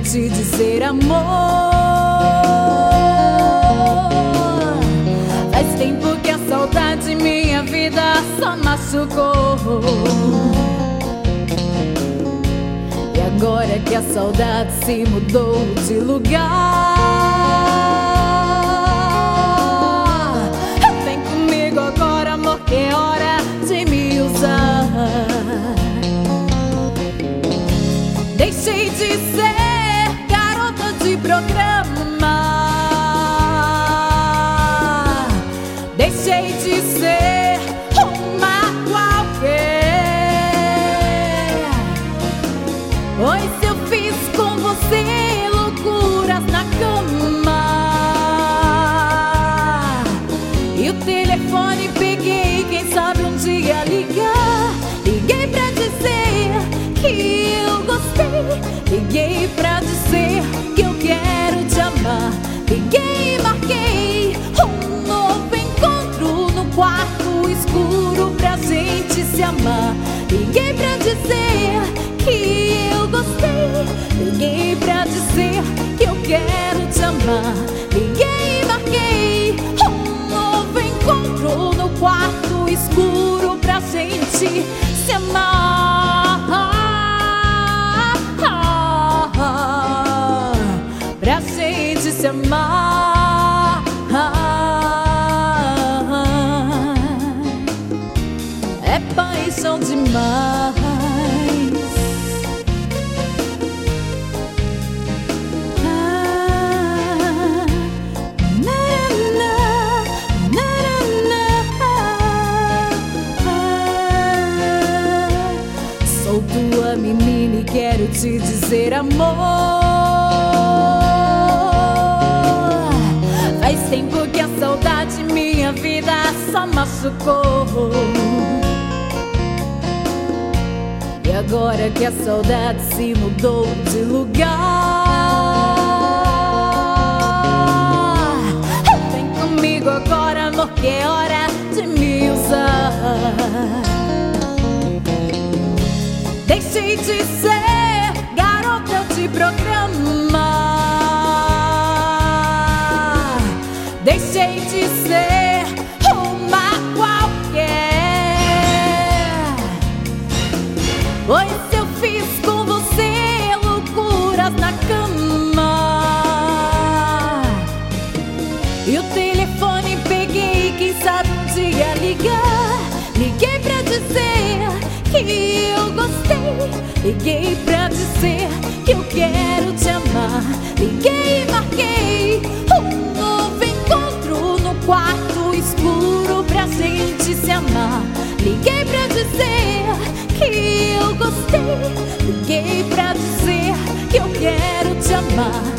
te dizer, amor, faz tempo que a saudade minha vida só machucou. E agora que a saudade se mudou de lugar, vem comigo agora, amor, que é hora de me usar. Deixei de ser garota de programa, deixei de ser uma qualquer, pois eu fiz com você loucuras na cama. E o telefone peguei, quem sabe um dia ligar. Liguei pra dizer que eu gostei, liguei pra dizer que eu quero te amar. Liguei e marquei um novo encontro no quarto escuro pra gente se amar. Liguei pra dizer que eu gostei, liguei pra dizer que eu quero te amar. Liguei e marquei um novo encontro no quarto escuro pra gente se amar. Pra gente se amar. É paixão demais. Sou tua menina e quero te dizer, amor, faz tempo que a saudade minha vida só machucou. E agora que a saudade se mudou de lugar, vem comigo agora, amor, que é hora de me usar. Deixei de ser garota de programa, deixei de ser uma qualquer, pois eu fiz com você loucuras na cama. E o telefone peguei, quem sabe um dia ligar. Liguei pra dizer que eu gostei, liguei pra dizer que eu quero te amar. Liguei e marquei um novo encontro no quarto escuro pra gente se amar. Liguei pra dizer que eu gostei, liguei pra dizer que eu quero te amar.